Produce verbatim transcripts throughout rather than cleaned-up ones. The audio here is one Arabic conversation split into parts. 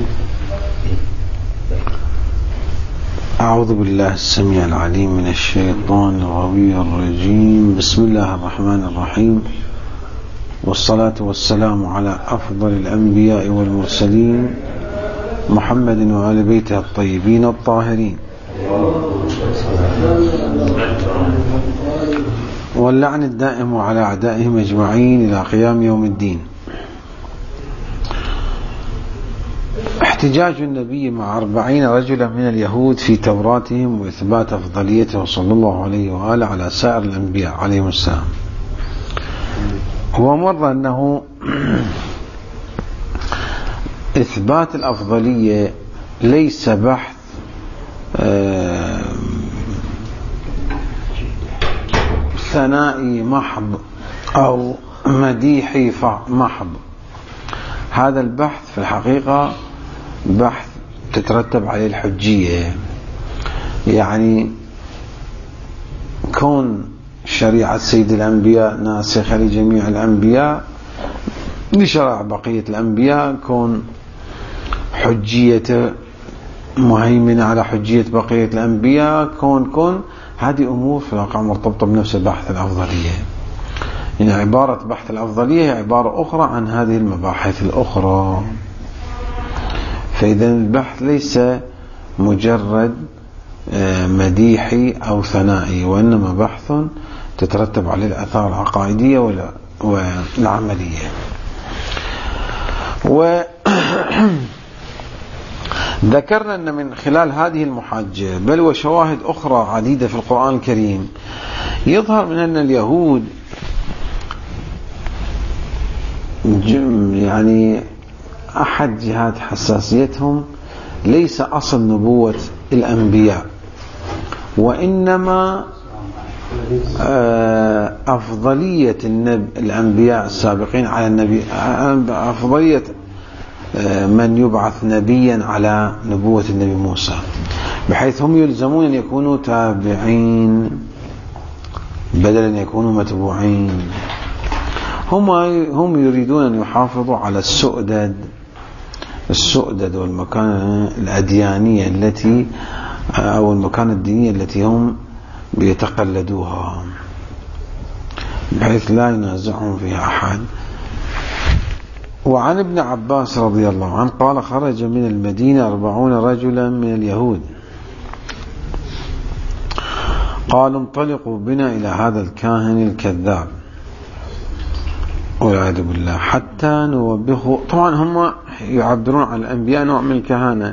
أعوذ بالله السميع العليم من الشيطان الغوي الرجيم. بسم الله الرحمن الرحيم، والصلاة والسلام على أفضل الأنبياء والمرسلين محمد وآل بيته الطيبين الطاهرين، واللعن الدائم على أعدائهم أجمعين إلى قيام يوم الدين. احتجاج النبي مع أربعين رجلا من اليهود في توراتهم وإثبات أفضليته صلى الله عليه وآله على سائر الأنبياء عليهم السلام. ومر أنه إثبات الأفضلية ليس بحث ثنائي محض أو مديحي محض. هذا البحث في الحقيقة بحث تترتب عليه الحجية، يعني كون شريعة سيد الأنبياء ناسخة لجميع الأنبياء لشرع بقية الأنبياء، كون حجية مهيمنة على حجية بقية الأنبياء، كون كون هذه أمور في الواقع مرتبطة بنفس بحث الأفضلية. يعني عبارة بحث الأفضلية هي عبارة أخرى عن هذه المباحث الأخرى. فإذا البحث ليس مجرد مديحي أو ثنائي، وإنما بحث تترتب عليه الآثار العقائدية والعملية. وذكرنا أن من خلال هذه المحاجة بل وشواهد أخرى عديدة في القرآن الكريم يظهر من أن اليهود يعني أحد جهات حساسيتهم ليس أصل نبوة الأنبياء، وإنما أفضلية الأنبياء السابقين على النبي، أفضلية من يبعث نبيا على نبوة النبي موسى، بحيث هم يلزمون أن يكونوا تابعين بدل أن يكونوا متبوعين. هم هم يريدون أن يحافظوا على السؤدد السؤدد والمكانة الأديانية التي أو المكانة الدينية التي هم بيتقلدوها، بحيث لا ينازعهم فيها أحد. وعن ابن عباس رضي الله عنه قال: خرج من المدينة أربعون رجلا من اليهود، قالوا: انطلقوا بنا إلى هذا الكاهن الكذاب والعياذ بالله حتى نوبخه. طبعا هم يعبرون عن الأنبياء نوع من الكهانة.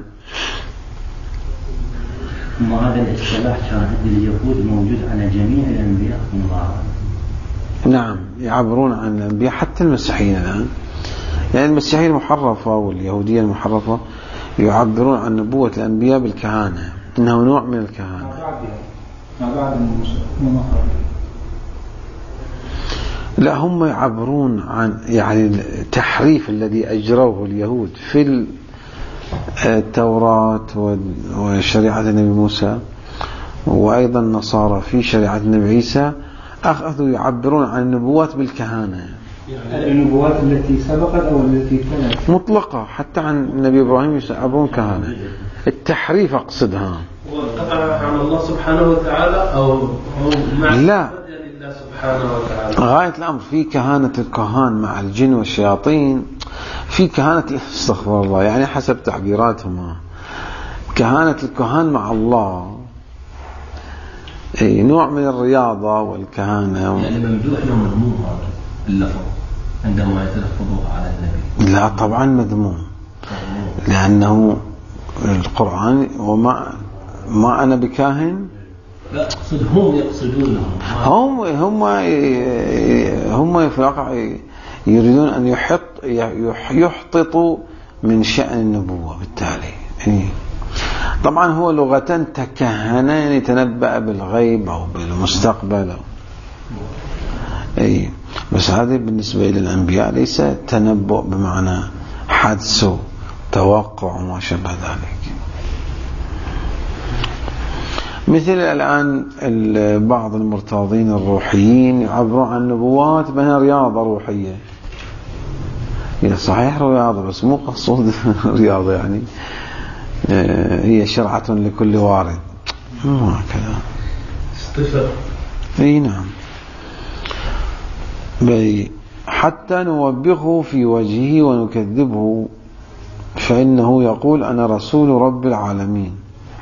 وهذا الاصطلاح كان عند اليهود موجود على جميع الأنبياء. نعم، يعبرون عن الأنبياء حتى المسيحيين الآن، يعني المسيحية المحرفة واليهودية المحرفة يعبرون عن نبوة الأنبياء بالكهانة، إنه نوع من الكهانة. لا، هم يعبرون عن يعني التحريف الذي أجروه اليهود في التوراة وشريعة النبي موسى، وأيضا النصارى في شريعة النبي عيسى، أخذوا يعبرون عن النبوات بالكهانة، يعني النبوات التي سبقت أو التي تلت مطلقة. حتى عن النبي إبراهيم يعبرون كهانة. التحريف أقصدها والقطع عن الله سبحانه وتعالى أو مع لا لله سبحانه وتعالى. غاية الأمر في كهانة الكهان مع الجن والشياطين، في كهانة استغفر الله، يعني حسب تعبيراتهم كهانة الكهان مع الله، أي نوع من الرياضة والكهانة. يعني ممدوح لهم مذموم هذا اللفظ عندما يتلفظوه على النبي؟ لا طبعا مذموم، لأنه القرآن وما ما أنا بكاهن. لا أقصد هم يقصدونهم، هم هم هم في الواقع يريدون أن يحط يحططوا من شأن النبوة. بالتالي يعني طبعا هو لغة تكهن، يعني تنبأ بالغيب أو بالمستقبل أو أي، بس هذه بالنسبة للأنبياء ليس تنبؤ بمعنى حدس توقع وما شابه ذلك. مثل الآن بعض المرتاضين الروحيين يعبرون عن النبوات بأنها رياضة روحية، هي صحيح رياضة بس مو قصود رياضة يعني، هي شرعة لكل وارد مو هكذا. استفر اي نعم. بي حتى نوبخه في وجهه ونكذبه فإنه يقول أنا رسول رب العالمين.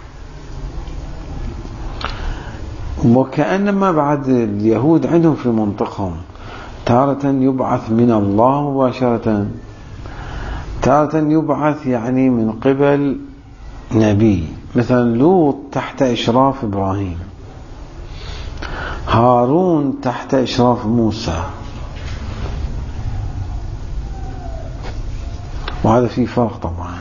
وكأنما بعد اليهود عندهم في منطقهم تارة يبعث من الله مباشرة، تارة يبعث يعني من قبل نبي، مثلا لوط تحت إشراف إبراهيم، هارون تحت إشراف موسى، وهذا فيه فرق طبعا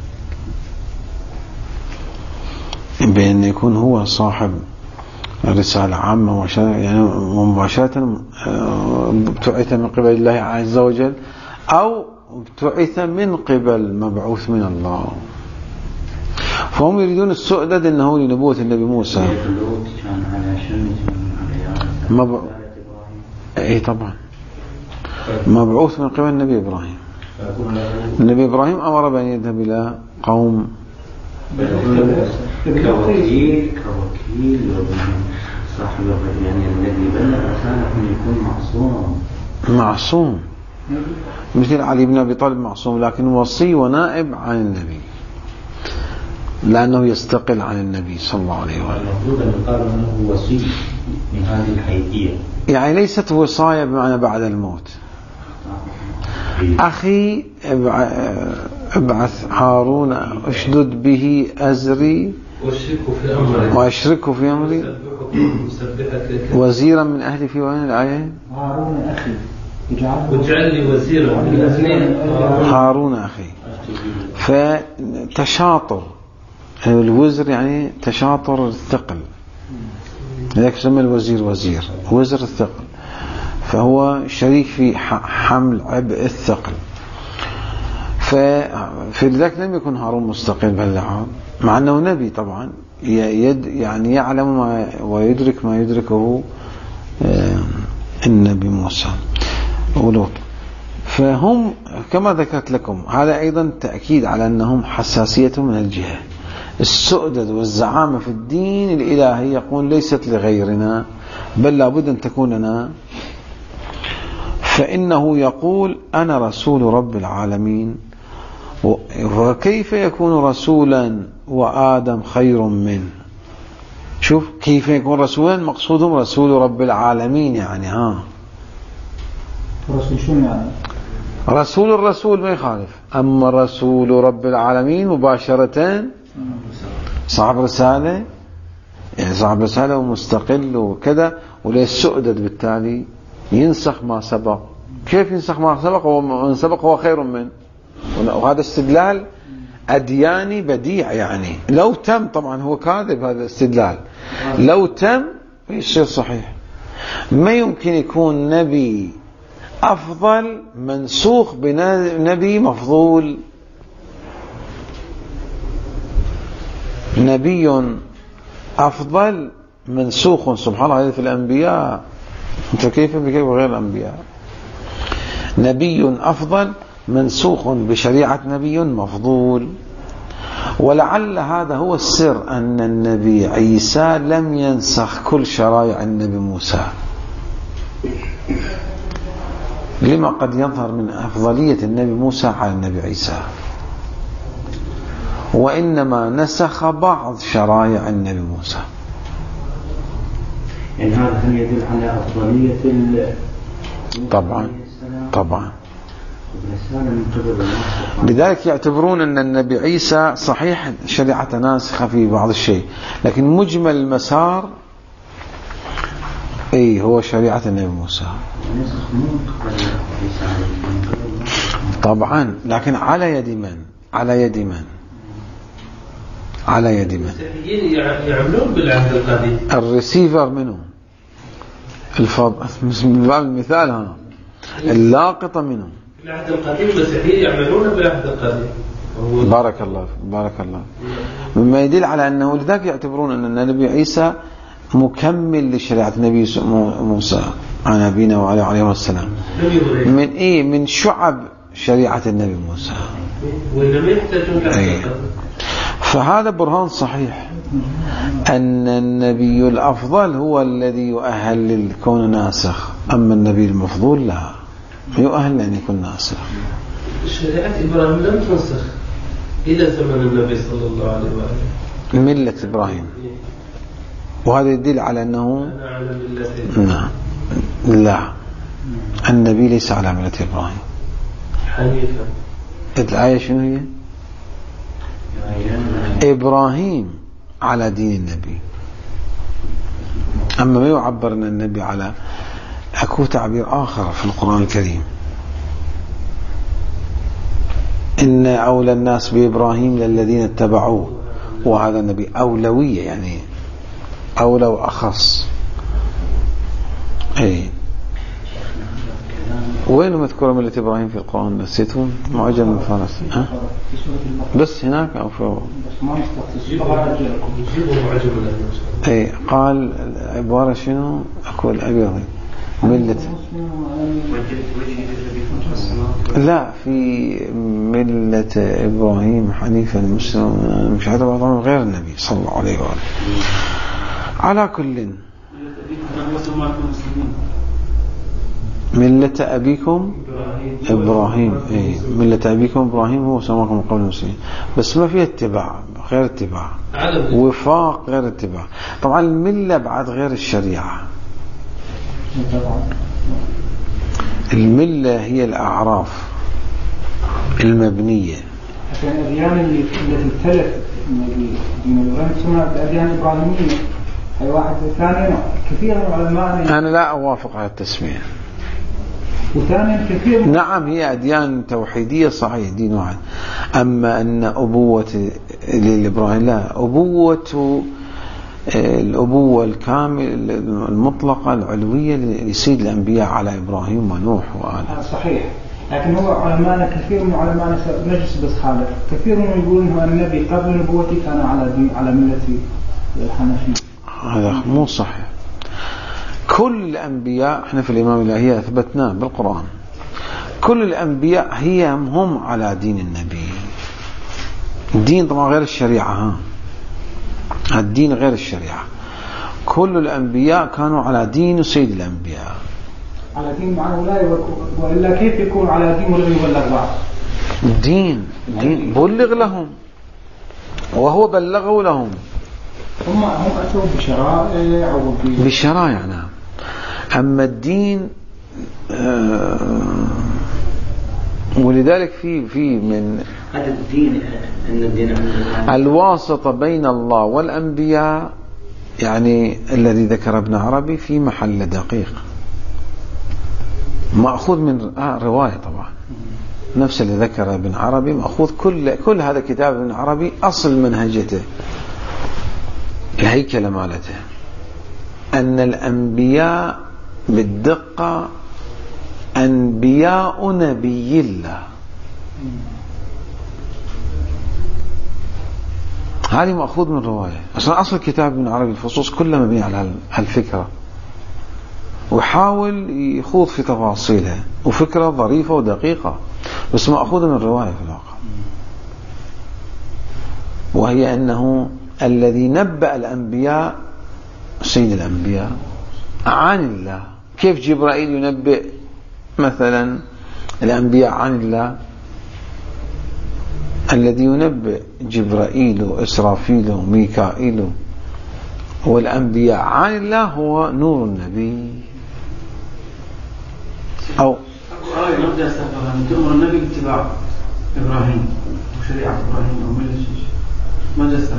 بأن يكون هو صاحب رسالة عامة يعني مباشرة ابتعث من قبل الله عز وجل، أو ابتعث من قبل مبعوث من الله. فهم يريدون السؤدد أنه لنبوة النبي موسى مب... اي طبعا مبعوث من قبل النبي إبراهيم. النبي إبراهيم أمر بأن يذهب إلى قوم كوكيل كوكيل صاحب يعني الذي بلغ رسالة أن يكون معصوم معصوم مثل علي بن أبي طالب معصوم، لكن وصي ونائب عن النبي لأنه يستقل عن النبي صلى الله عليه وسلم. المفروض أن يقال أنه وصي من هذه الحيثية، يعني ليست وصاية بمعنى بعد الموت. أخي ابعث هارون اشدد به أزري وأشركه في أمري وزيرا من أهلي. في وين الآية؟ هارون أخي واجعل لي وزيرا من أهلي. هارون أخي. فتشاطر الوزر يعني تشاطر الثقل، لذلك سمى الوزير وزير وزر الثقل، فهو شريك في حمل عبء الثقل. ففي ذلك لم يكن هارون مستقل بهاللحاظ، مع أنه نبي طبعا يد يعني يعلم ما ويدرك ما يدركه النبي موسى ولوط. فهم كما ذكرت لكم هذا أيضا تأكيد على أنهم حساسيتهم من الجهة. السؤدد والزعامة في الدين الإلهي يقول ليست لغيرنا بل لابد أن تكون لنا. فإنه يقول أنا رسول رب العالمين. وكيف يكون رسولا وآدم خير منه؟ شوف كيف يكون رسولا، مقصودهم رسول رب العالمين يعني ها رسول شو يعني؟ رسول الرسول ما يخالف، أما رسول رب العالمين مباشرة صاحب رسالة، يعني صاحب رسالة ومستقل وكذا، وليس سؤدد بالتالي ينسخ ما سبق. كيف ينسخ ما سبق ومن سبق هو خير منه؟ وهذا استدلال أدياني بديع يعني. لو تم طبعا هو كاذب هذا الاستدلال، لو تم يصير صحيح. ما يمكن يكون نبي أفضل منسوخ بنبي مفضول. نبي أفضل منسوخ سبحان الله في الأنبياء، أنت كيف بكيف غير الأنبياء؟ نبي أفضل منسوخ بشريعة نبي مفضول. ولعل هذا هو السر أن النبي عيسى لم ينسخ كل شرائع النبي موسى، لما قد يظهر من أفضلية النبي موسى على النبي عيسى، وإنما نسخ بعض شرائع النبي موسى. يعني هذا هل يدل على أفضلية طبعا طبعا. لذلك يعتبرون أن النبي عيسى صحيح شريعة ناسخة في بعض الشيء، لكن مجمل المسار أي هو شريعة النبي موسى طبعا، لكن على يد من؟ على يد من؟ على يد من؟ يعملون بالعهد القديم. الريسيفر منه الفض من باب المثال هنا اللاقطة منه العهد القديم، المسيحيين يعملون بالعهد القديم. بارك الله بارك الله. مما يدل على أنه لذلك يعتبرون أن النبي عيسى مكمل لشريعة النبي موسى على نبينا وعلى عليه السلام. من إيه؟ من شعب شريعة النبي موسى. وإذا ما يحتاجون أي. فهذا برهان صحيح أن النبي الأفضل هو الذي يؤهل للكون ناسخ، أما النبي المفضول لا يؤهل أن يكون ناسخ. شريعة إبراهيم لم تنسخ إلى زمن النبي صلى الله عليه وآله، ملة إبراهيم، وهذا يدل على أنه أنا على ملة نعم لا، النبي ليس على ملة إبراهيم حنيفا. الآية شنو هي؟ إبراهيم على دين النبي، أما ما يعبر أن النبي على، أكو تعبير آخر في القرآن الكريم، إن أولى الناس بإبراهيم للذين اتبعوه، وهذا النبي أولوية يعني أولى وأخص. أي وين مذكورة ملة إبراهيم في القرآن؟ نسيتون معجم من فارس ها؟ بس هناك أو في أي قال عبارة شنو أقول أبيض ملة لا في ملة إبراهيم حنيفا مسلم مش هذا بعضهم غير النبي صلى الله عليه وآله. على كل ملة أبيكم إبراهيم، أي ملة أبيكم إبراهيم هو سماكم قبل المسلمين، بس ما فيها اتباع، غير اتباع، وفاق غير اتباع. طبعا الملة بعد غير الشريعة، الملة هي الأعراف المبنية. الأديان التي تلت من إبراهيم سمعت الأديان إبراهيمية، أي واحد ثاني كثير من العلماء أنا لا أوافق على التسمية. وثانيا كثير نعم هي أديان توحيدية صحيح دين واحد، أما أن أبوة للإبراهيم لا، أبوة الأبوة الكامل المطلقة العلوية لسيد الأنبياء على إبراهيم ونوح وآله. صحيح، لكن هو علماء كثير من علماء نجس بس خالد كثير من يقولون هو النبي قبل نبوته كان على دين على ملة الحنفية. هذا مو صحيح. كل الأنبياء احنا في الإمام الإلهي أثبتناه بالقرآن، كل الأنبياء هي هم على دين النبي. الدين طبعا غير الشريعة، ها الدين غير الشريعة. كل الأنبياء كانوا على دين سيد الأنبياء، على دين معنى لا، وإلا كيف يكون على دين ولم يبلغ بعض؟ الدين دين بلغ لهم وهو بلغه لهم. هم هم أتوا بشرائع أو بشرائع نعم. أما الدين آه ولذلك في في من هذا الدين أن الدين الواسطة بين الله والأنبياء، يعني الذي ذكر ابن عربي في محل دقيق، مأخوذ من آه رواية طبعا نفس اللي ذكر ابن عربي، مأخوذ كل كل هذا كتاب ابن عربي أصل منهجته الهيكل مالته أن الأنبياء بالدقة أنبياء نبي الله. هذه مأخوذ من رواية. أصلا أصل كتاب ابن عربي الفصوص كله مبني على هالفكرة، وحاول يخوض في تفاصيلها، وفكرة ظريفة ودقيقة بس مأخوذة من رواية في الواقع، وهي أنه الذي نبأ الأنبياء سيد الأنبياء عن الله. كيف جبرائيل ينبئ مثلا الأنبياء عن الله؟ الذي ينبئ جبرائيل وإسرافيل وميكائيل والأنبياء عن الله هو نور النبي. أو آية نرجع استغفر أن تؤمر النبي باتباع إبراهيم وشريعة إبراهيم أو ملة شيش ما جاء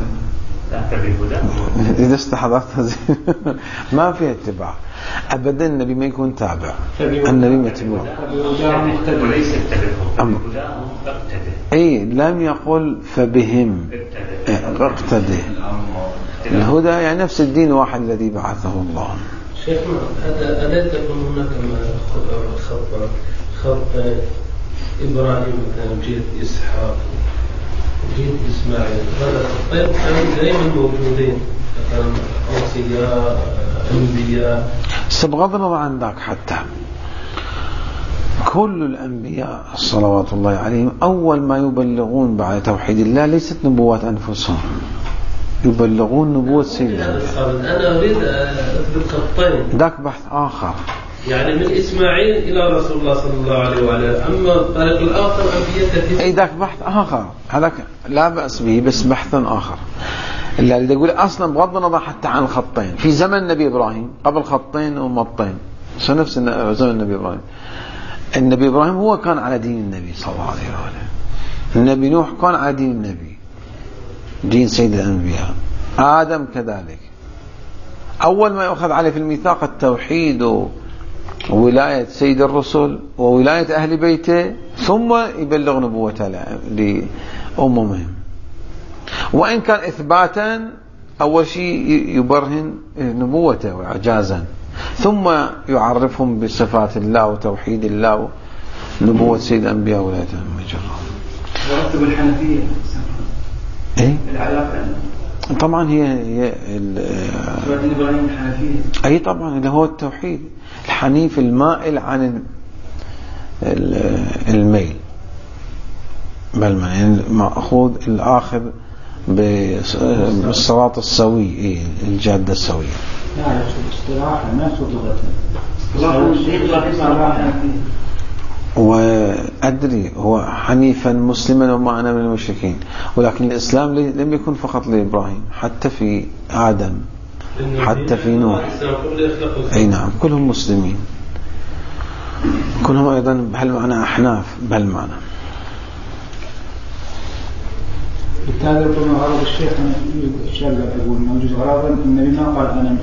إذا استحضرت ما فيها اتباع أبدا. النبي ما يكون تابع، النبي متبوع وليس اتبعهم أي لم يقل فبهم اقتدي. الهدى يعني نفس الدين واحد الذي بعثه الله. شيخنا ألا تكون هناك خط خط إبراهيم مثلا جيد إسحاق جيد إسماعيل، هذا الخطين كانوا دائما موجودين، مثلا أوصياء أنبياء. بغض النظر عن ذاك حتى كل الأنبياء صلوات الله عليهم أول ما يبلغون بعد توحيد الله ليست نبوات أنفسهم، يبلغون نبوة سيد الأنبياء. أنا أريد أثبت خطين، ذاك بحث آخر، يعني من إسماعيل إلى رسول الله صلى الله عليه وآله. أما الطريق الآخر أنبياء كثير، أي ذاك بحث آخر، هذاك لا بأس به، بس بحث آخر. اللي يقول أصلا بغض النظر حتى عن الخطين، في زمن النبي إبراهيم قبل خطين ومطين، نفس زمن النبي إبراهيم. النبي إبراهيم هو كان على دين النبي صلى الله عليه وآله. النبي نوح كان على دين النبي، دين سيد الأنبياء. آدم كذلك. أول ما يأخذ عليه في الميثاق التوحيد وولاية سيد الرسل وولاية أهل بيته، ثم يبلغ نبوته لأممهم. وإن كان إثباتا أول شيء يبرهن نبوته وإعجازا، ثم يعرفهم بصفات الله وتوحيد الله ونبوة سيد الأنبياء ولايتهم مجرد. ورتب الحنفية إيه؟ العلاقة طبعا هي هي إبراهيم الحنفية، أي طبعا اللي هو التوحيد الحنيف المائل عن الميل، بل يعني مأخوذ الآخر بالصراط السوي، إيه الجادة السوية. لا اصطلاحا ما لغة. وأدري هو حنيفا مسلما وما أنا من المشركين، ولكن الإسلام لم يكن فقط لإبراهيم، حتى في آدم، حتى في نوح. أي نعم، كلهم مسلمين، كلهم أيضا بهالمعنى أحناف بهالمعنى. بالتالي ربما غرض الشيخ الشيخ يقول موجود غرضا النبي ما قال أنا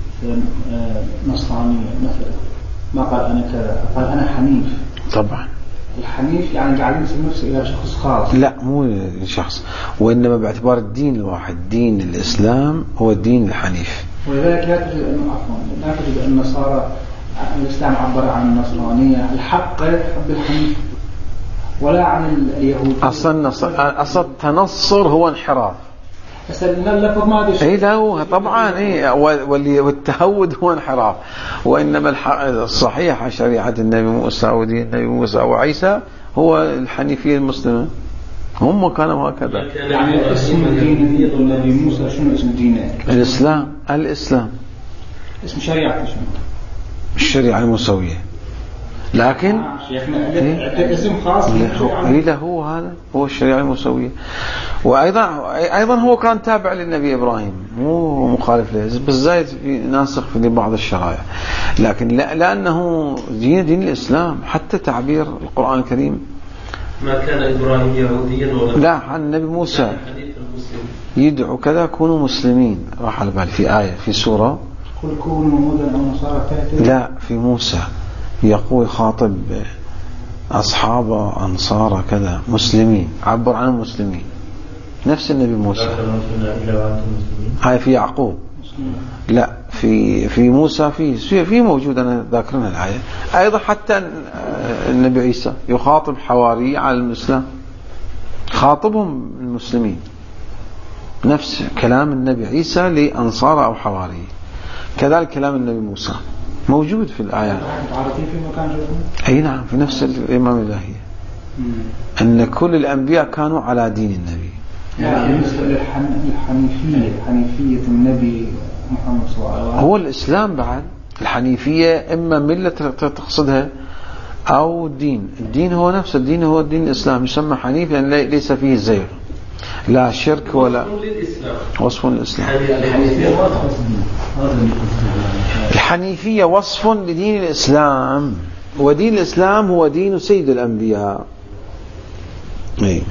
نصراني مثلا، ما قال أنا كذا، قال أنا حنيف. طبعا الحنيف يعني قاعد ينسب نفسه إلى شخص خاص، لا مو شخص، وإنما باعتبار الدين الواحد، دين الإسلام هو الدين الحنيف. ولذلك لا تجد أنه عفوا لا تجد أن النصارى الإسلام عبر عن النصرانية الحق حب الحنيف، ولا عن اليهود. أصلا أصلا التنصر هو انحراف، بس اللفظ ما بيش. اي لا هو طبعا اي، والتهود هو انحراف. وانما الصحيح شريعه النبي موسى ودين النبي موسى وعيسى هو الحنيفيه المسلمه، هم كانوا هكذا. يعني اسم دين النبي موسى شنو اسم دينه؟ الاسلام. الاسلام اسم شريعه شنو؟ الشريعه الموسويه. لكن إيه؟ اسم خاص اي لا هو هذا هو الشريعه الموسويه. وايضا ايضا هو كان تابع للنبي ابراهيم، مو مخالف له، بالزايد في ناسخ في بعض الشرائع، لكن لا لانه دين دين الاسلام. حتى تعبير القران الكريم ما كان ابراهيم يهوديا ولا لا، عن النبي موسى يدعو كذا كونوا مسلمين، راح على بالي في ايه في سوره قل كونوا هودا او نصارى تهتدوا. لا في موسى يقول خاطب أصحاب أنصار كذا مسلمين، عبر عن المسلمين، نفس النبي موسى. هاي في يعقوب، لا في في موسى في في موجود، أنا ذاكرنا الآية. أيضا حتى النبي عيسى يخاطب حواري على الإسلام، خاطبهم المسلمين، نفس كلام النبي عيسى لأنصار أو حواري، كذلك كلام النبي موسى موجود في الآيات. عارفين في مكان جوه؟ أي نعم، في نفس الإمام الإلهي أن كل الأنبياء كانوا على دين النبي. يعني بالنسبة للحنيفية، حنيفية النبي محمد صلى الله عليه وسلم هو الإسلام. بعد الحنيفية إما ملة تقصدها أو دين. الدين هو نفس الدين، هو الدين الإسلام، يسمى حنيف لأن يعني ليس فيه زيغ، لا شرك ولا وصف للإسلام. الحنيفية وصف لدين الإسلام، ودين الإسلام هو دين سيد الأنبياء. أي.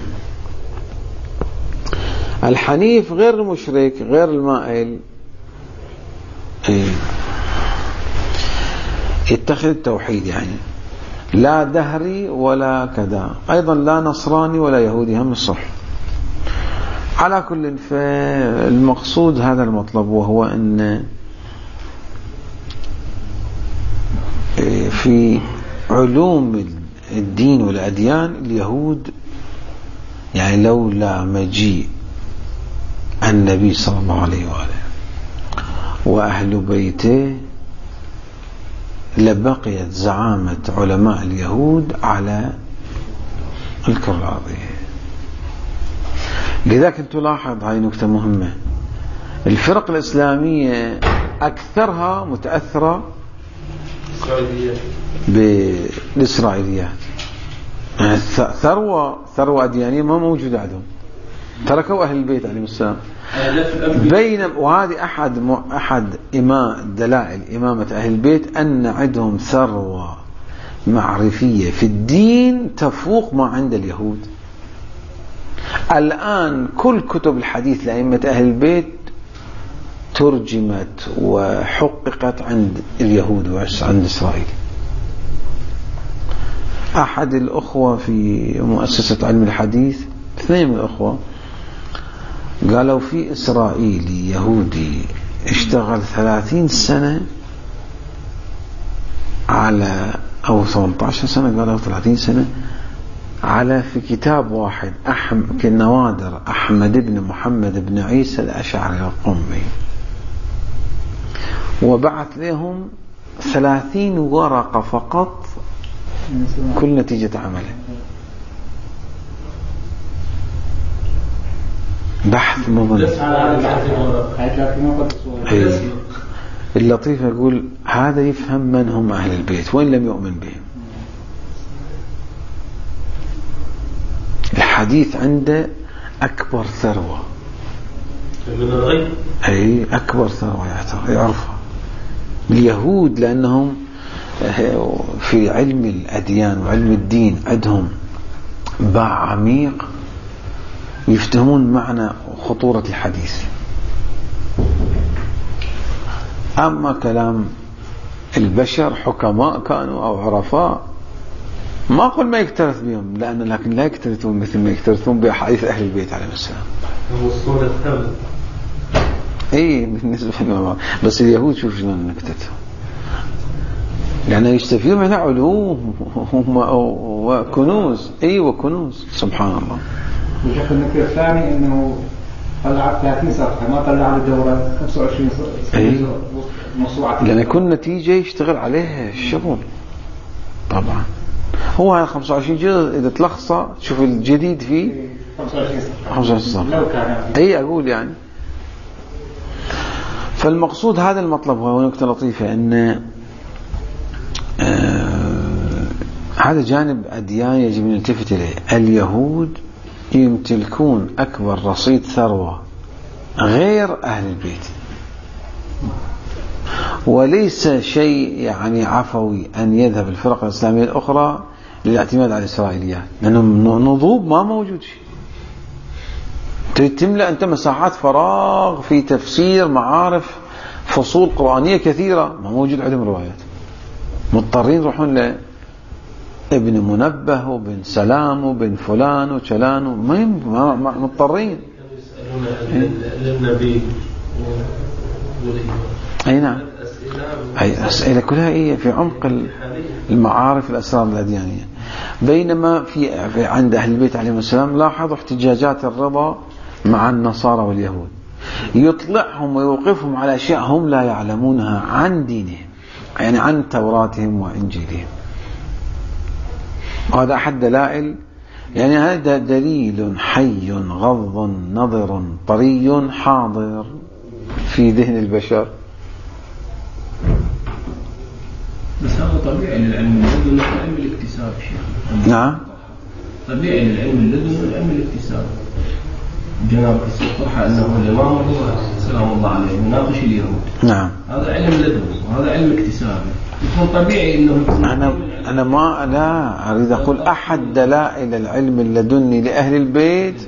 الحنيف غير المشرك غير المائل، أي. يتخذ التوحيد، يعني لا دهري ولا كذا، أيضا لا نصراني ولا يهودي، هم الصح. على كل، فالمقصود هذا المطلب، وهو أن في علوم الدين والأديان اليهود، يعني لولا مجيء النبي صلى الله عليه وآله وأهل بيته لبقيت زعامة علماء اليهود على الكرة الأرضية. لذلك تلاحظ هاي نكتة مهمة، الفرق الإسلامية أكثرها متأثرة بالإسرائيليات، يعني ثروة ثروة أديانية ما موجودة عندهم، تركوا أهل البيت عليهم السلام. بين وهذه أحد أحد إماء دلائل إمامة أهل البيت أن عندهم ثروة معرفية في الدين تفوق ما عند اليهود. الآن كل كتب الحديث لأئمة أهل البيت ترجمت وحققت عند اليهود وعند إسرائيل. أحد الأخوة في مؤسسة علم الحديث، اثنين من الأخوة، قالوا في إسرائيلي يهودي اشتغل ثلاثين سنة على أو ثمانية عشر سنة، قالوا ثلاثين سنة على في كتاب واحد أحم كالنوادر أحمد بن محمد بن عيسى الأشعري القمي، وبعث لهم ثلاثين ورقة فقط كل نتيجة عمله، بحث مظلم. اللطيف يقول هذا يفهم من هم أهل البيت وإن لم يؤمن بهم. الحديث عنده أكبر ثروة من الغيب، أي أكبر ثروة يعرفها اليهود، لأنهم في علم الأديان وعلم الدين عندهم باع عميق، يفتهمون معنى خطورة الحديث. أما كلام البشر حكماء كانوا أو عرفاء، ما أقول ما يكترث بهم، لأن لكن لا يكترثون مثل ما يكترثون بأحاديث أهل البيت عليهم السلام. الصورة الثامنة إيه بالنسبة لهم، بس اليهود شوف شلون نكتتهم، يعني يستفيدون منها علوم وكنوز. أي وكنوز سبحان الله. وشوف النكتة الثاني إنه طلع ثلاثين صفحة، ما طلع على دورة خمسة وعشرين صفحة موسوعة، لأن كل نتيجة يشتغل عليها الشغل. طبعا هو هذا خمسة وعشرين جزء إذا تلخصه تشوف الجديد فيه خمسة وعشرين صفحة. أي أقول يعني. فالمقصود هذا المطلب، وهو نكتة لطيفة، أن آه هذا جانب أديان يجب أن نلتفت إليه. اليهود يمتلكون أكبر رصيد ثروة غير أهل البيت، وليس شيء يعني عفوي أن يذهب الفرق الإسلامية الأخرى للاعتماد على الإسرائيليات، لأنهم نضوب ما موجود شيء. تريد تملأ أنت مساحات فراغ في تفسير معارف فصول قرآنية كثيرة ما موجود عندهم روايات، مضطرين يروحون لابن منبه وبن سلام وبن فلان وشلان، ما مضطرين. للنبي أي نعم، أي أسئلة كلها هي في عمق المعارف الأسرار الأديانية. بينما في, في عند أهل البيت عليهم السلام لاحظوا احتجاجات الرضا مع النصارى واليهود، يطلعهم ويوقفهم على أشياء هم لا يعلمونها عن دينهم، يعني عن توراتهم وإنجيلهم. وهذا أحد دلائل، يعني هذا دليل حي غض نظر طري حاضر في ذهن البشر. بس هذا طبيعي للعلم اللدني وعلم الاكتساب شيخ. نعم طبيعي للعلم اللدني وعلم الاكتساب. جناب الصحة أنه الإمام سلام الله عليه يناقش اليهود. نعم هذا علم لدني وهذا علم اكتسابي، يكون طبيعي إنه أنا أنا ما لا أريد أقول أحد دلائل العلم اللدني لأهل البيت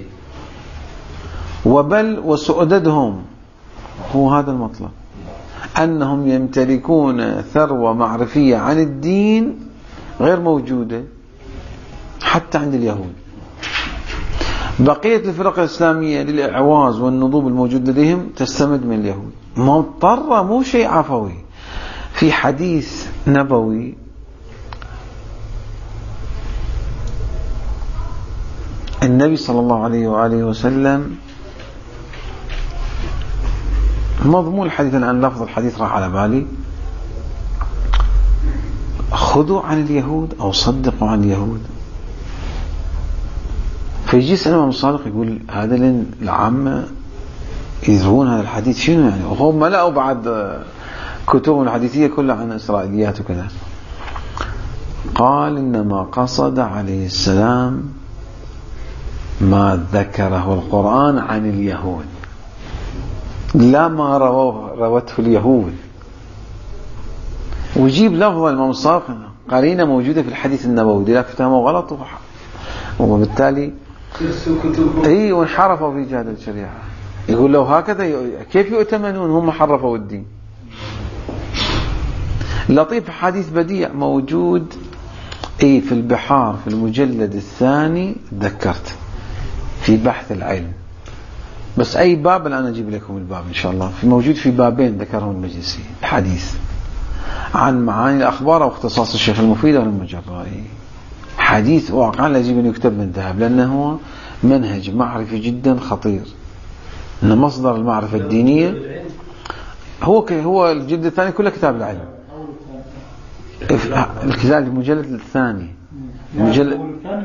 وبل وسؤددهم هو هذا المطلب، أنهم يمتلكون ثروة معرفية عن الدين غير موجودة حتى عند اليهود. بقية الفرق الإسلامية للإعواز والنضوب الموجود لديهم تستمد من اليهود، مضطرة، مو شيء عفوي. في حديث نبوي النبي صلى الله عليه وآله وسلم، مضمون الحديث الآن لفظ الحديث راح على بالي، خذوا عن اليهود أو صدقوا عن اليهود. فيجي يسأل الإمام الصادق يقول هذا لين العامة يروون هذا الحديث شنو يعني؟ وهم لقوا بعد كتبهم الحديثية كلها عن إسرائيليات وكذا. قال إنما قصد عليه السلام ما ذكره القرآن عن اليهود، لا ما رواه روته اليهود. ويجيب لفظ الإمام الصادق قرينة موجودة في الحديث النبوي، لكن فهموا غلط وبالتالي اي وانحرفوا في جهاد الشريعة. يقول لو هكذا كيف يؤتمنون؟ هم حرفوا الدين. لطيف حديث بديع موجود اي في البحار في المجلد الثاني، ذكرت في بحث العلم، بس اي باب الان اجيب لكم الباب ان شاء الله. في موجود في بابين ذكرهم المجلسي، حديث عن معاني الاخبار واختصاص الشيخ المفيد والمجرائي. حديث واقعا لا يجب ان يكتب من ذهب، لانه هو منهج معرفي جدا خطير، ان مصدر المعرفة الدينية هو هو الجلد الثاني كله كتاب العلم. الكتاب المجلد الثاني المجلد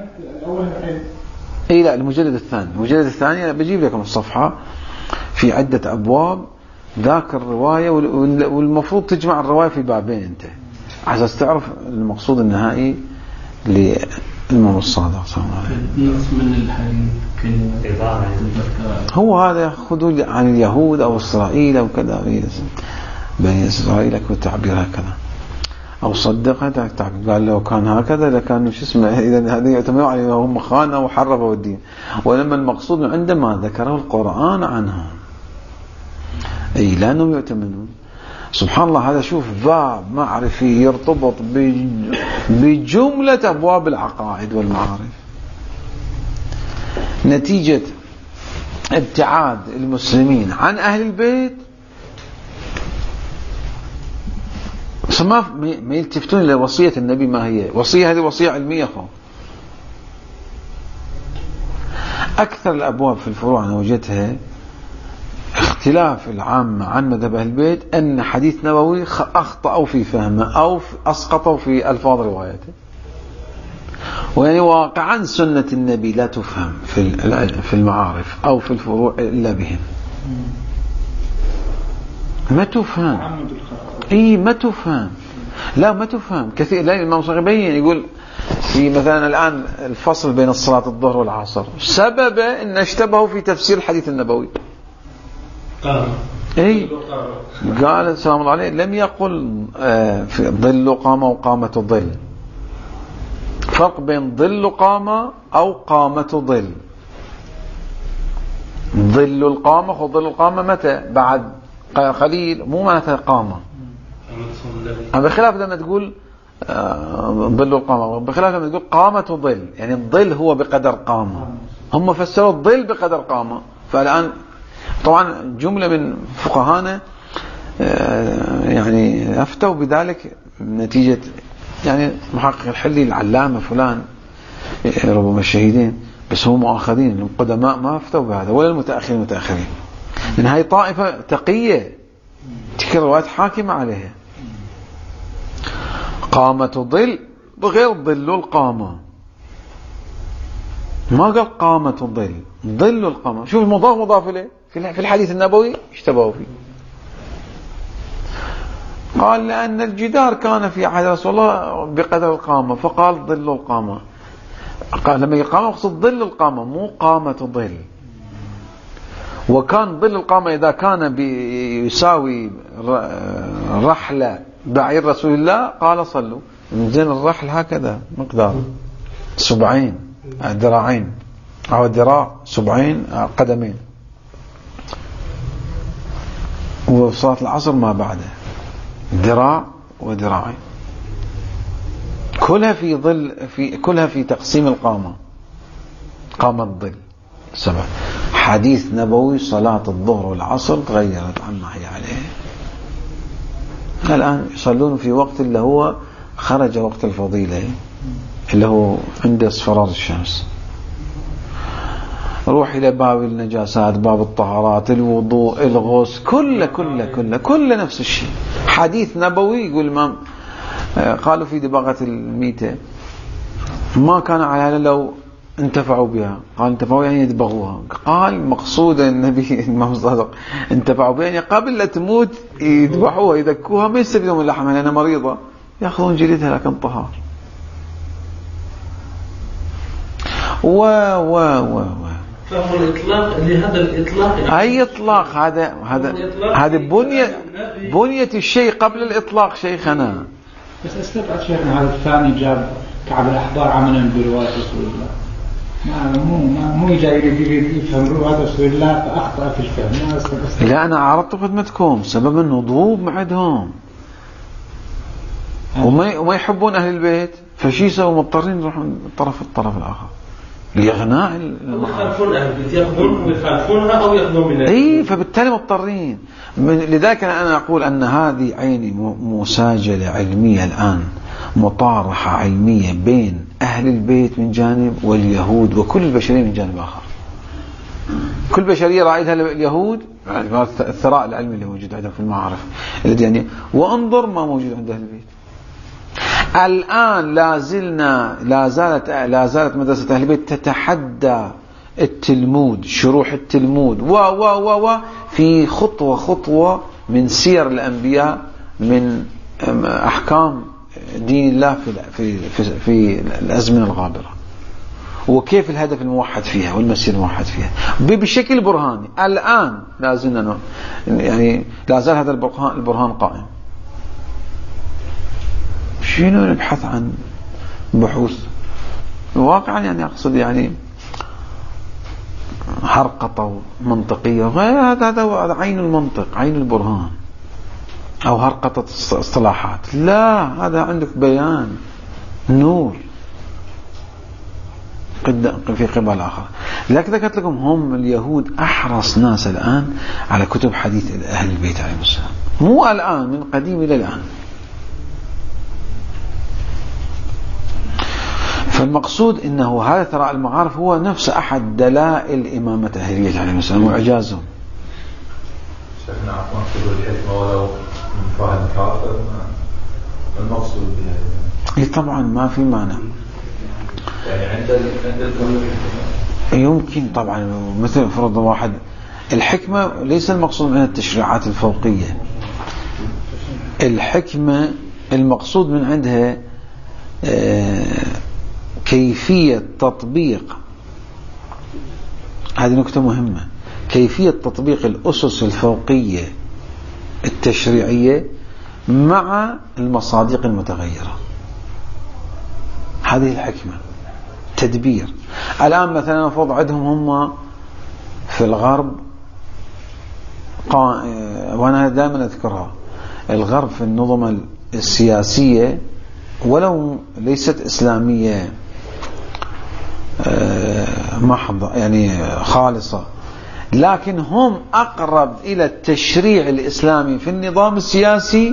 اي لا المجلد الثاني المجلد الثاني انا بجيب لكم الصفحة في عدة ابواب ذاك الرواية، والمفروض تجمع الرواية في بابين انت عشان تعرف المقصود النهائي للإمام الصادق صلى الله عليه وسلم. من الحديث هو هذا خذوا عن اليهود أو إسرائيل أو كذا، بني إسرائيل والتعبير هكذا، أو صدقت التعبير. قال لو كان هكذا لكان شو اسمه، إذا هذه يعتمدوا على هم خانوا وحرفوا الدين، ولما المقصود عندما ذكره القرآن عنهم أي لأنهم يؤتمنون. سبحان الله، هذا شوف باب معرفي يرتبط بجملة أبواب العقائد والمعارف. نتيجة ابتعاد المسلمين عن أهل البيت ما ما يلتفتون إلى وصية النبي. ما هي وصية؟ هذه وصية علمية خو. أكثر الأبواب في الفروع أنا وجدتها اختلاف العامة عن مذهب أهل البيت أن حديث نبوي أخطأوا في فهمه أو أسقطوا في ألفاظ روايته، ويعني واقعا سنة النبي لا تفهم في المعارف أو في الفروع إلا بهم، ما تفهم. إيه ما تفهم، لا ما تفهم كثير. لا الإمام صلى الله عليه وسلم يقول في مثلا الآن الفصل بين الصلاة الظهر والعصر سبب أن اشتبهوا في تفسير الحديث النبوي. اي قال سلام الله عليه لم يقل آه في ظل قامة وقامة ظل، فرق بين ظل قامة أو قامة ظل. ظل القامة وظل القامة متى؟ بعد قليل، مو معناتها قامة. بخلاف لما تقول آه ظل القامة، بخلاف لما تقول قامة ظل، يعني الظل هو بقدر قامة. هم فسروا الظل بقدر قامة. فالآن طبعا جملة من فقهانا يعني أفتوا بذلك نتيجة يعني محقق الحلي العلامة فلان ربما الشهيدين، بس هم مؤاخذين. القدماء ما أفتوا بهذا ولا المتأخرين المتأخرين، لأن هاي طائفة تقية تلك الروايات حاكمة عليها. قامة ظل بغير ظل القامة، ما قال قامة الظل، ظل القامة. شوف المضاف مضاف إليه في الحديث النبوي اشتبهوا فيه. قال لأن الجدار كان في عهد رسول الله بقدر القامة فقال ظل القامة. قال لما يقام يقصد ظل القامة مو قامة الظل. وكان ظل القامة إذا كان بيساوي رحلة بعير رسول الله قال صلوا. زين الرحل هكذا مقدار سبعين ذراعين أو ذراع سبعين قدمين، وصلاة العصر ما بعده ذراع وذراعين، كلها في ظل في كلها في تقسيم القامة. قامة الظل سبع. حديث نبوي صلاة الظهر والعصر تغيرت عما هي عليه. الآن يصلون في وقت اللي هو خرج وقت الفضيلة اللي هو عند اصفرار الشمس. روح إلى باب النجاسات، باب الطهارات، الوضوء، الغسل، كله كله كله كله نفس الشيء. حديث نبوي يقول الإمام قالوا في دباغة الميتة ما كان على لو انتفعوا بها. قال انتفعوا يعني يدبغوها. قال مقصود النبي الإمام الصادق انتفعوا بها يعني قبل لا تموت يذبحوها يذكوها ما يستفيدون من لحمها لأنها مريضة يأخذون جلدها لكن طهار. و و و و فهو الإطلاق لهذا الإطلاق أي إطلاق هذا هذا هذا بنية بنية الشيء قبل الإطلاق شيخنا. بس استبعد شيخنا هذا الثاني جاب كعب الأحبار عملا برواية رسول الله ما مو ما مو جاي يفهم رواية رسول الله فأخطأ في الفهم. ما استبعد. لا أنا عرضت خدمتكم سبب النضوب عندهم وما وما يحبون أهل البيت فشي يسووا مضطرين يروحون طرف الطرف الآخر لإغناء يخالفون أهل البيت يأخذون ويخالفونها أو يأخذون منها. إيه فبالتالي مضطرين. لذلك أنا أقول أن هذه عيني مساجلة علمية الآن مطارحة علمية بين أهل البيت من جانب واليهود وكل البشرية من جانب آخر. كل بشرية رائدها اليهود الثراء العلمي اللي موجود عندهم في المعارف الذي يعني وانظر ما موجود عند أهل البيت. الآن لا زلنا لا زالت لا زالت مدرسة أهل البيت تتحدى التلمود شروح التلمود و و و و في خطوة خطوة من سير الأنبياء من أحكام دين الله في في في, في الأزمنة الغابرة وكيف الهدف الموحد فيها والمسير الموحد فيها بشكل برهاني. الآن لا زلنا يعني لا زال هذا البرهان البرهان قائم. شنو نبحث عن بحوث واقعا يعني أقصد يعني هرقطة منطقية غير هذا هذا عين المنطق عين البرهان أو هرقطة اصطلاحات. لا هذا عندك بيان نور في قبل آخر. لكن ذكرت لكم هم اليهود أحرص ناس الآن على كتب حديث أهل البيت عليهم السلام مو الآن من قديم إلى الآن. فالمقصود إنه هذا ترى المعارف هو نفس أحد دلائل إمامة أهل البيت عليهم السلام وإعجازهم. شيخنا عفوا تقول الحكمة ولو من فاهم كافر المقصود بها طبعا ما في معنى يعني عند عند يمكن طبعا مثل فرض واحد الحكمة ليس المقصود منها التشريعات الفوقية. الحكمة المقصود من عندها كيفية تطبيق هذه نكتة مهمة كيفية تطبيق الأسس الفوقية التشريعية مع المصادق المتغيرة. هذه الحكمة تدبير. الآن مثلا نفرض عندهم هم في الغرب قا... وأنا دائما أذكرها الغرب في النظم السياسية ولو ليست إسلامية محضة يعني خالصة لكن هم أقرب إلى التشريع الإسلامي في النظام السياسي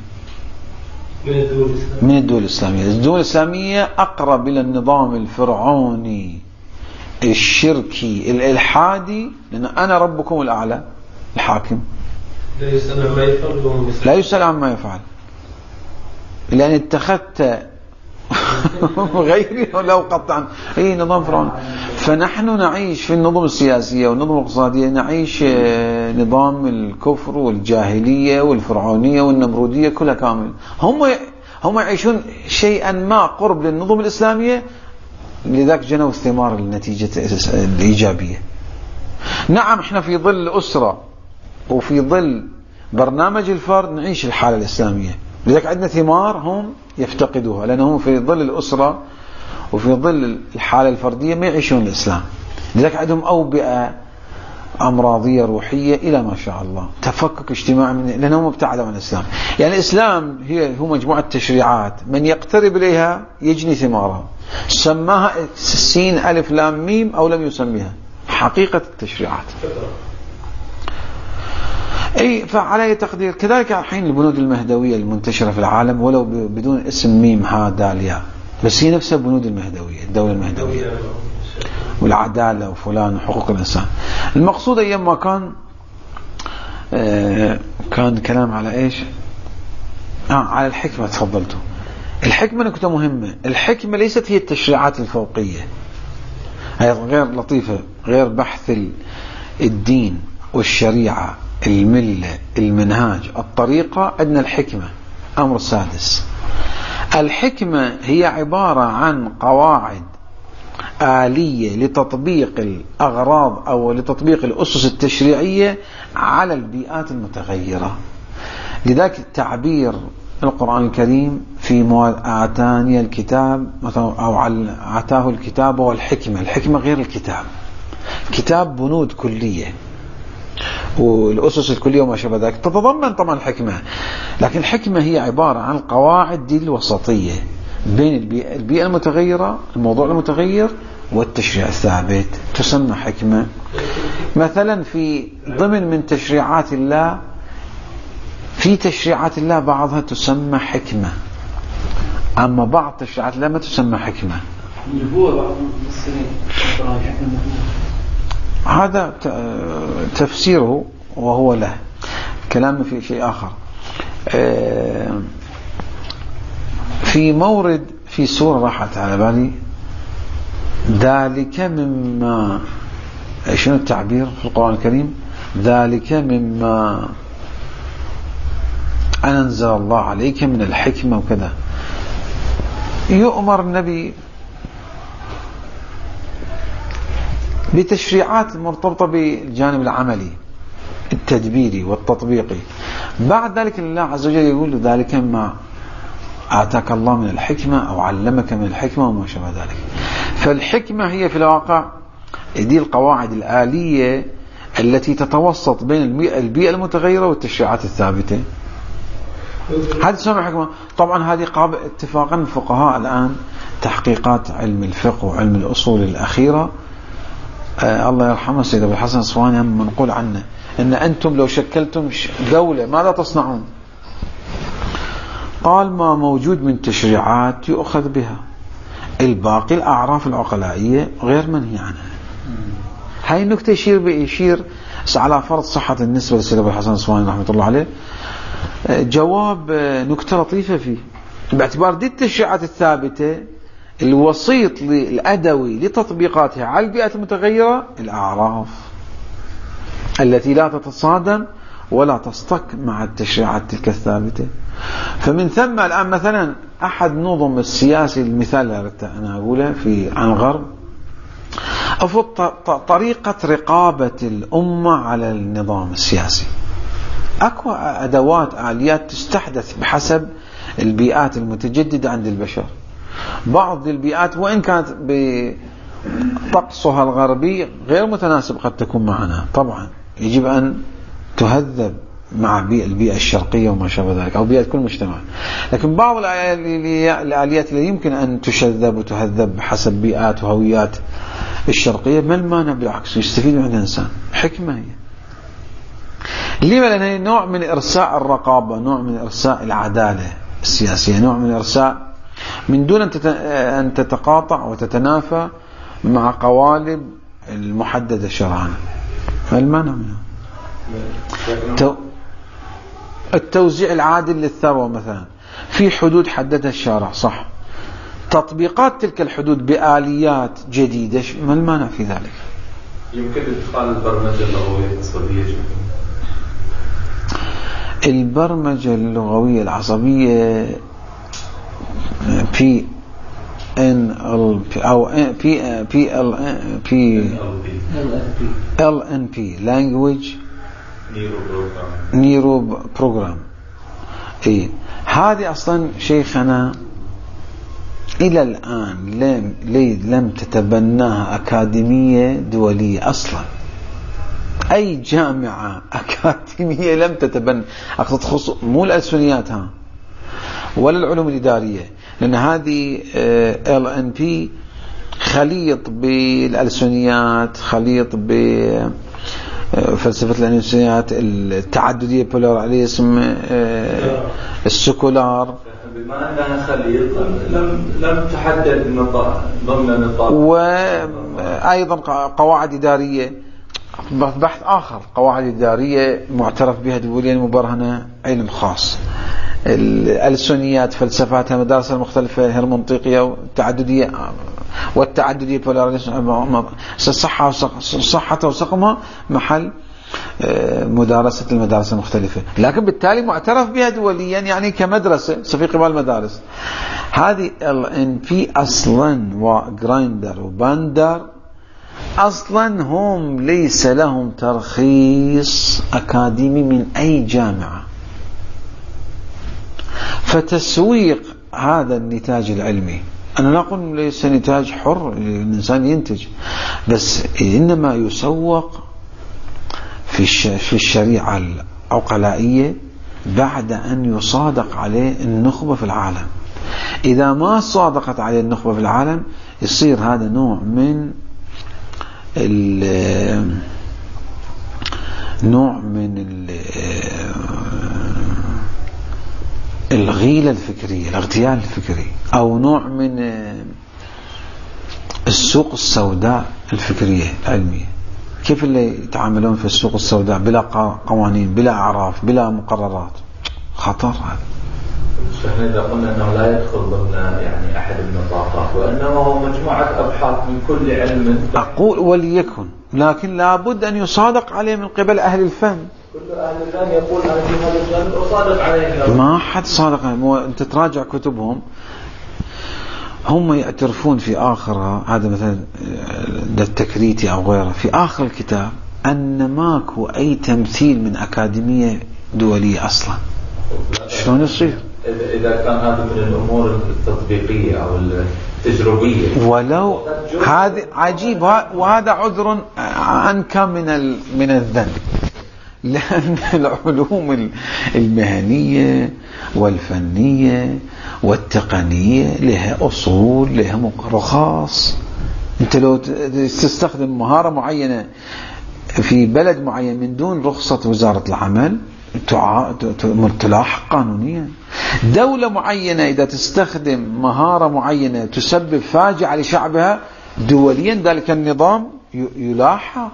من الدول الإسلامية. الدول الإسلامية أقرب إلى النظام الفرعوني الشركي الإلحادي لأن أنا ربكم الأعلى الحاكم لا يسأل عما يفعل لا يسأل عما يفعل لأن اتخذت غيري لو قطعا أي نظام فرعوني. فنحن نعيش في النظم السياسية والنظم الاقتصادية نعيش نظام الكفر والجاهلية والفرعونية والنمرودية كلها كامل. هم هم يعيشون شيئا ما قرب للنظم الإسلامية لذلك جنوا الثمار النتيجة الإيجابية. نعم احنا في ظل الأسرة وفي ظل برنامج الفرد نعيش الحالة الإسلامية لذلك عندنا ثمار هم يفتقدوها لأنهم في ظل الأسرة وفي ظل الحالة الفردية ما يعيشون الإسلام. لذلك عندهم أوبئة أمراضية روحية إلى ما شاء الله تفكك اجتماعي من لأنهم ابتعدوا عن الإسلام. يعني الإسلام هي هو مجموعة تشريعات من يقترب إليها يجني ثمارها. سماها سين ألف لام ميم أو لم يسميها حقيقة التشريعات. أي فعلى تقدير كذلك الحين البنود المهدوية المنتشرة في العالم ولو بدون اسم ميم ها دال ياء بس هي نفسها بنود المهدوية الدولة المهدوية والعدالة وفلان وحقوق الإنسان. المقصود أيام ما كان آه كان كلام على إيش آه على الحكمة تفضلتوا الحكمة نكتة مهمة. الحكمة ليست هي التشريعات الفوقية، هي غير لطيفة، غير بحث الدين والشريعة، الملة، المنهاج، الطريقة. عندنا الحكمة أمر سادس. الحكمة هي عبارة عن قواعد آلية لتطبيق الأغراض أو لتطبيق الأسس التشريعية على البيئات المتغيرة. لذلك التعبير القرآن الكريم في مواد آتاني الكتاب أو آتاه الكتاب والحكمة. الحكمة غير الكتاب. كتاب بنود كلية والأسس الكلية وما شابه ذلك تتضمن طبعا الحكمة، لكن الحكمة هي عبارة عن القواعد دي الوسطية بين البيئة, البيئة المتغيرة، الموضوع المتغير، والتشريع الثابت، تسمى حكمة. مثلا في ضمن من تشريعات الله، في تشريعات الله بعضها تسمى حكمة، أما بعض تشريعات الله ما تسمى حكمة. هذا تفسيره وهو له كلام في شيء آخر. في مورد في سورة راحت على بالي، ذلك مما، شنو التعبير في القرآن الكريم؟ ذلك مما أنزل الله عليك من الحكمة وكذا. يؤمر النبي بتشريعات مرتبطة بالجانب العملي التدبيري والتطبيقي. بعد ذلك الله عز وجل يقول ذلك ما آتاك الله من الحكمة أو علمك من الحكمة وما شابه ذلك. فالحكمة هي في الواقع دي القواعد الآلية التي تتوسط بين البيئة المتغيرة والتشريعات الثابتة. هذه تسمى حكمة. طبعا هذه قابل اتفاقا الفقهاء الآن تحقيقات علم الفقه وعلم الأصول الأخيرة، آه الله يرحمه السيد أبو الحسن الصواني منقول عنه إن أنتم لو شكلتم دولة ماذا تصنعون؟ قال ما موجود من تشريعات يؤخذ بها، الباقي الأعراف العقلائية غير منهي عنها. هاي النكتة يشير بيشير على فرض صحة النسبة للسيد أبو الحسن الصواني رحمة الله عليه جواب نكتة لطيفة فيه، باعتبار دي التشريعات الثابتة الوسيط الأدوي لتطبيقاتها على البيئة المتغيرة الأعراف التي لا تتصادم ولا تصطك مع التشريعات تلك الثابتة. فمن ثم الآن مثلا أحد نظم السياسي، المثال اللي أنا أقوله في عن الغرب، أفضل طريقة رقابة الأمة على النظام السياسي. أكو أدوات آليات تستحدث بحسب البيئات المتجددة عند البشر. بعض البيئات وإن كانت بطقسها الغربي غير متناسب قد تكون معنا، طبعا يجب أن تهذب مع البيئة الشرقية وما شابه ذلك أو بيئة كل مجتمع. لكن بعض الآليات اللي يمكن أن تشذب وتهذب بحسب بيئات وهويات الشرقية، ما المانع؟ بالعكس يستفيد من الإنسان. حكمة هي. لما؟ لأن نوع من إرساء الرقابة، نوع من إرساء العدالة السياسية، نوع من إرساء من دون أن تتقاطع وتتنافى مع قوالب المحددة شرعا. ما المانع منها؟ التوزيع العادل للثروة مثلا في حدود حددها الشارع، صح، تطبيقات تلك الحدود بآليات جديدة، ما المانع في ذلك؟ يمكن إدخال البرمجة اللغوية العصبية. البرمجة اللغوية العصبية في ان او في في ال في ال ان بي language نيرو بروجرام. اي هذه اصلا شيخنا الى الان لم لم تتبناها اكاديميه دوليه اصلا. اي جامعه اكاديميه لم تتبنى، اقصد خصوص مو الالسنيات ها ولا العلوم الاداريه، لان هذه ال ان بي خليط بالالسنيات، خليط ب فلسفة الأنسانيات التعددية بولاريزم السكولار، بما أنها خليط لم لم تحدد نطاق ضمن نطاق، وأيضا قواعد إدارية. بحث آخر، قواعد إدارية معترف بها دوليا مبرهنة، علم خاص. الألسنيات، فلسفاتها، مدارس المختلفة، الهرمنطيقية والتعددية والتعددية الصحة صحة وسقمها محل مدارسة المدارس المختلفة، لكن بالتالي معترف بها دوليا يعني كمدرسة في قبال المدارس. هذه ال في أصلا وغرايندر وباندر أصلا هم ليس لهم ترخيص أكاديمي من أي جامعة، فتسويق هذا النتاج العلمي، أنا لا أقول ليس نتاج حر الإنسان ينتج، بس إنما يسوق في في الشريعة العقلائية بعد أن يصادق عليه النخبة في العالم. إذا ما صادقت عليه النخبة في العالم يصير هذا نوع من نوع من الغيلة الفكرية، الاغتيال الفكري، أو نوع من السوق السوداء الفكرية العلمية. كيف اللي يتعاملون في السوق السوداء بلا قوانين، بلا أعراف، بلا مقررات؟ خطر هذا. شيخنا إذا قلنا أنه لا يدخل ضمن يعني أحد النطاقات، وإنما هو مجموعة أبحاث من كل علم، أقول وليكن، لكن لابد أن يصادق عليه من قبل أهل الفن. كل أهل الفن يقول أنا في هذا الجانب أصادق عليه، ما حد صادق عليه. أنت تراجع كتبهم، هم يعترفون في آخرها، هذا مثلا التكريتي أو غيره، في آخر الكتاب أن ماكو أي تمثيل من أكاديمية دولية أصلا. شلون يصير؟ إذا كان هذا من الأمور التطبيقية أو التجربية، ولو هذا عجيب، وهذا عذر أنكى من من الذنب، لأن العلوم المهنية والفنية والتقنية لها أصول، لها رخص. أنت لو تستخدم مهارة معينة في بلد معين من دون رخصة وزارة العمل تلاحق قانونيا. دولة معينة إذا تستخدم مهارة معينة تسبب فاجعة لشعبها دوليا ذلك النظام يلاحق.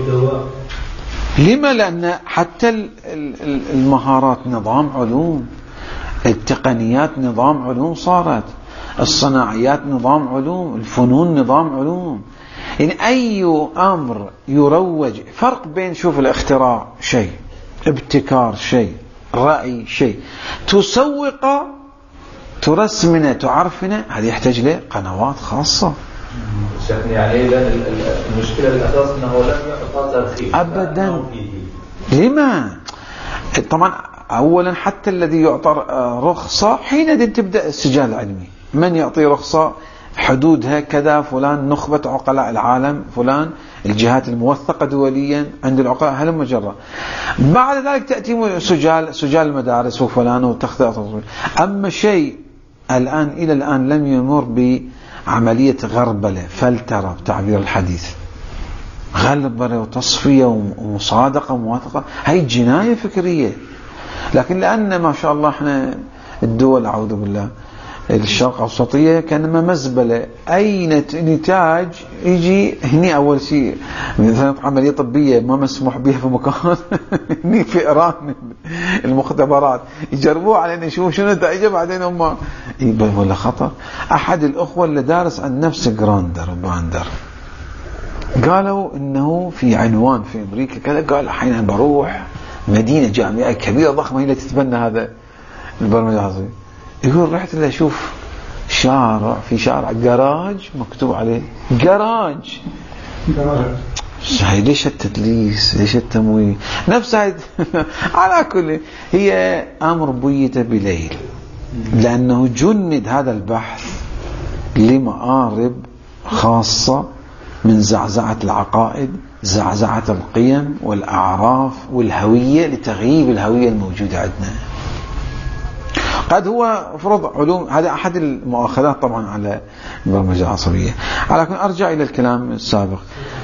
لما؟ لأن حتى المهارات نظام علوم، التقنيات نظام علوم صارت، الصناعيات نظام علوم، الفنون نظام علوم. يعني أي أمر يروج، فرق بين شوف الاختراع شيء، ابتكار شيء، رأي شيء، تسوق ترسمنا تعرفنا، هذا يحتاج له قنوات خاصة. يعني إذا المشكلة الأساس أنه لم يعطى ترخيص أبدا. لما؟ طبعا أولا حتى الذي يعطى رخصة حين تبدأ السجال العلمي، من يعطي رخصة حدودها كذا، فلان نخبة عقلاء العالم، فلان الجهات الموثقة دوليا عند العقلاء، هل مجرى. بعد ذلك تأتي سجال سجال المدارس وفلان وتخطئ. أما شيء الآن إلى الآن لم يمر بعملية غربلة، فلترة بتعبير الحديث، غلبرة وتصفية ومصادقة وموافقة، هاي جناية فكرية. لكن لأن ما شاء الله احنا الدول أعوذ بالله الشرق الأوسطية كانما مزبلة، أي نتاج يجي هني أول شيء مثلا عملية طبية ما مسموح بها في مكان هني في إيران المختبرات يجربوه علينا يشوفوا شنو نتائجه، بعدين هم يبقى ولا خطر. أحد الأخوة اللي دارس عن نفس جراندر وباندر قالوا إنه في عنوان في أمريكا كذا، قال أحيانا بروح مدينة جامعية كبيرة ضخمة هي اللي تتبنى هذا البرنامج العظيم، يقول رحت اللي أشوف شارع، في شارع جراج مكتوب عليه جراج. هاي ليش التدليس، ليش التمويه، نفس هاي على كل هي أمر بيت بليل، لأنه جند هذا البحث لمآرب خاصة من زعزعة العقائد، زعزعة القيم والأعراف والهوية، لتغييب الهوية الموجودة عندنا. قد هو فرض علوم، هذا أحد المؤاخذات طبعا على البرمجة العصبية. على كل أرجع إلى الكلام السابق.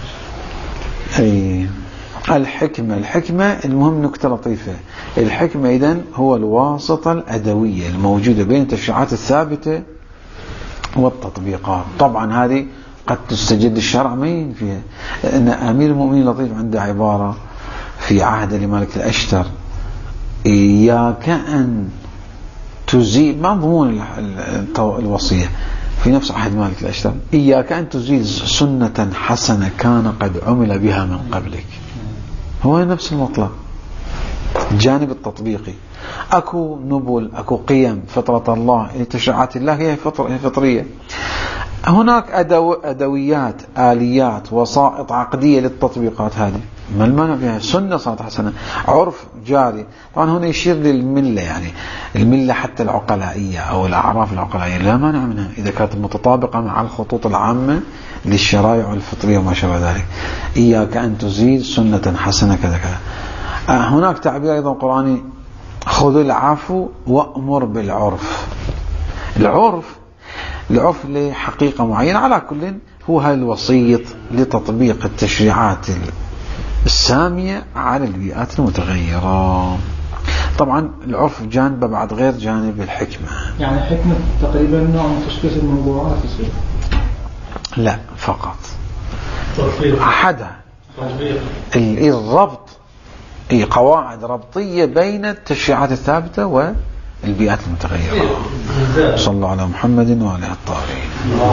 أي الحكمة الحكمة المهم نكتة لطيفة، الحكمة إذن هو الواسطة الأدوية الموجودة بين التشريعات الثابتة والتطبيقات. طبعا هذه قد تستجد الشرع مين فيها. إن أمير المؤمنين لطيف عنده عبارة في عهد لمالك الأشتر: إياك أن تزيل، ما ضمون الوصية في نفس عهد مالك الأشتر: إياك أن تزيل سنة حسنة كان قد عمل بها من قبلك. هو نفس المطلب، الجانب التطبيقي. أكو نبل، أكو قيم، فطرة الله، تشريعات الله هي فطر هي فطرية. هناك أدو أدويات، آليات، وسائط عقدية للتطبيقات هذه، ما المانع فيها؟ سنة صارت حسنة، عرف جاري. طبعا هنا يشير للملة، يعني الملة حتى العقلائية أو الأعراف العقلائية لا مانع منها إذا كانت متطابقة مع الخطوط العامة للشرائع الفطرية وما شابه ذلك. إياك أن تزيد سنة حسنة كذا كذا. هناك تعبير أيضا قرآني: خذ العفو وأمر بالعرف. العرف العرف لحقيقة معينة، على كل هو هذا الوسيط لتطبيق التشريعات السامية على البيئات المتغيرة. طبعا العرف جانب بعد غير جانب الحكمة. يعني حكمة تقريبا نوع من تشخيص الموضوعات يصير؟ لا، فقط أحدها الربط، أي قواعد ربطية بين التشريعات الثابتة والبيئات المتغيرة. صلى الله على محمد وعلى الطاهرين.